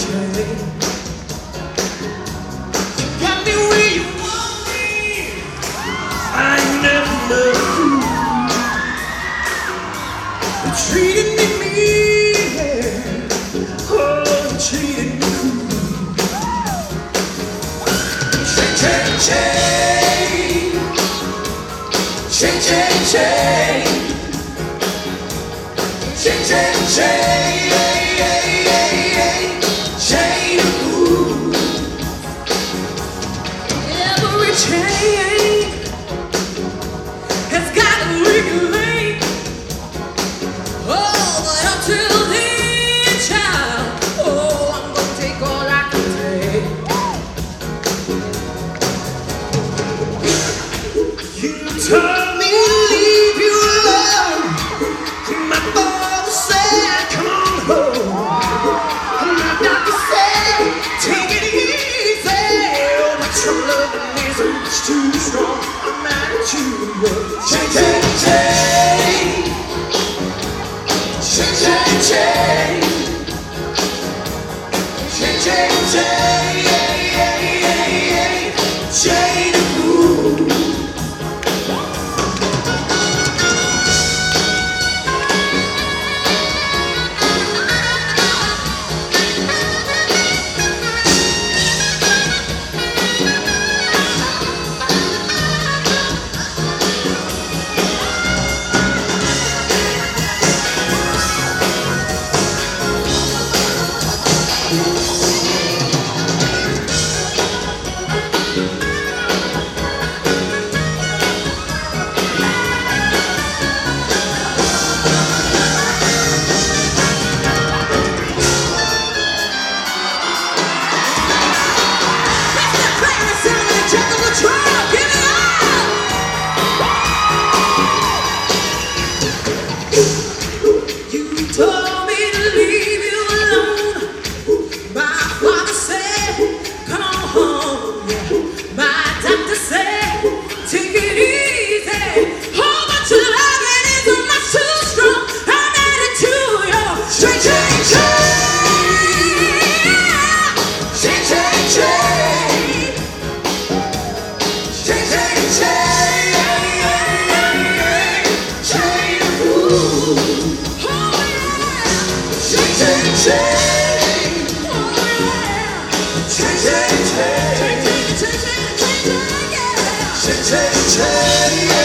got me where you want me. I ain't never loved you. You treated me mean, oh, you treated me cool. Change, change, change, change, change, change, change. Chain has got a legal link. Oh, but until then, child, oh, I'm gonna take all I can take. You told me to leave you alone. My father said, come on home. My doctor said, take it easy. Oh, my true love is too strong. I'm mad at you. Change, change, change. Change, change, change. Change, change, change. Change the mood. Change, change, change.